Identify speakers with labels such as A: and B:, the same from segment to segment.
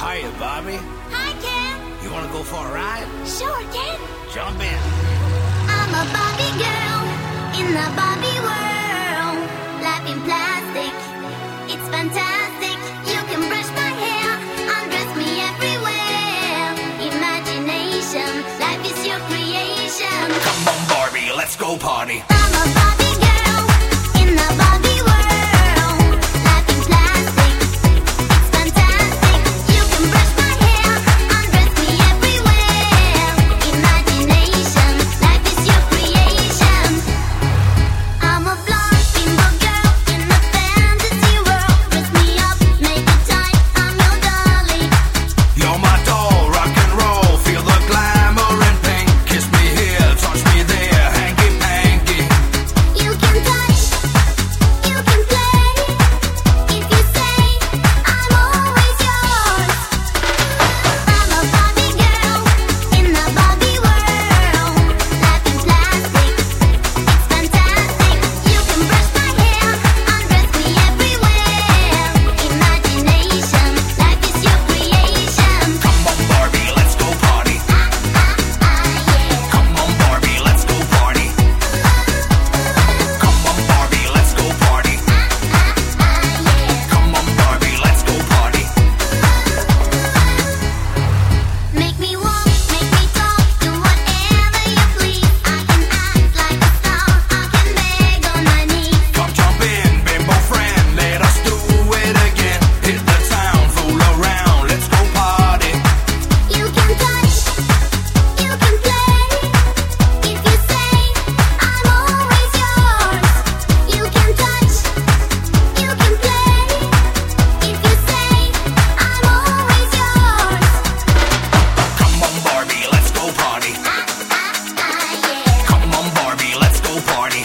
A: Hiya, Bobby.
B: Hi, Ken.
A: You want to go for a ride?
B: Sure, Ken.
A: Jump in.
B: I'm a Barbie girl in the Barbie world. Life in plastic, it's fantastic. You can brush my hair, undress me everywhere. Imagination, life is your creation.
A: Come on, Barbie, let's go party.
B: I'm a Barbie girl in the Barbie world. Life in plastic, it's fantastic. You can brush my hair, undress me everywhere. Imagination, life is your creation. I'm a blonde bimbo girl in a fantasy world. Dress me up, make it tight, I'm your dolly.
A: You're my doll, rock and roll. Feel the glamour and pink. Kiss me here, touch me there, hanky panky.
B: You can touch, you can play. If you say, I'm always yours. I'm a Barbie girl in the Barbie world. Life in plastic, it's fantastic. You can brush my hair, undress me everywhere. Imagination, life is your creation.
A: Come on, Barbie, let's go party.
B: Yeah.
A: Come on, Barbie, let's go party. Come on, Barbie, let's go party. Come on, Barbie, let's go party.
B: Make me walk, make me talk, do whatever you please. I can act like a star, I can beg on my knees.
A: Come jump in, bimbo friend, let us do it again. Hit the town, fool around, let's go party.
B: You can touch, you can play. If you say, I'm always yours. You can touch, you can play. If you say, I'm always yours.
A: Come on, Barbie, let's go party.
B: Yeah.
A: Come on, Barbie, let's go party.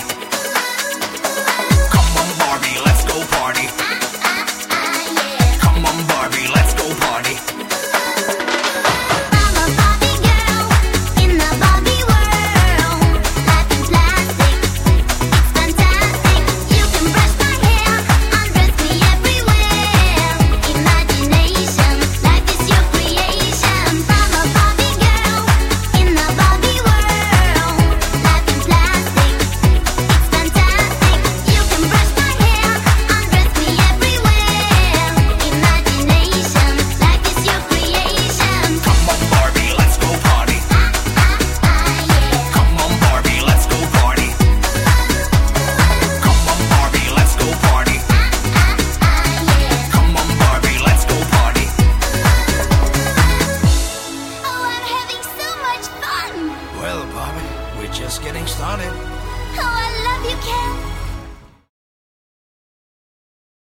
A: Come on, Barbie, let's go party.
B: Yeah.
A: Come on, Barbie, let's go party.
B: I'm a Barbie girl in the Barbie world. Life in plastic, it's fantastic. You can brush my hair, undress me everywhere. Imagination, life is your creation. I'm a Barbie girl in the Barbie world. Life in plastic, it's fantastic. You can brush my hair, undress me everywhere. Imagination, life is your creation.
A: Come on, Barbie, let's go party.
B: Yeah.
A: Come on, Barbie, let's go party. Come on, Barbie, let's go party. Come on, Barbie, let's go party.
B: Oh, I'm having so much fun!
A: Well, Barbie, we're just getting started.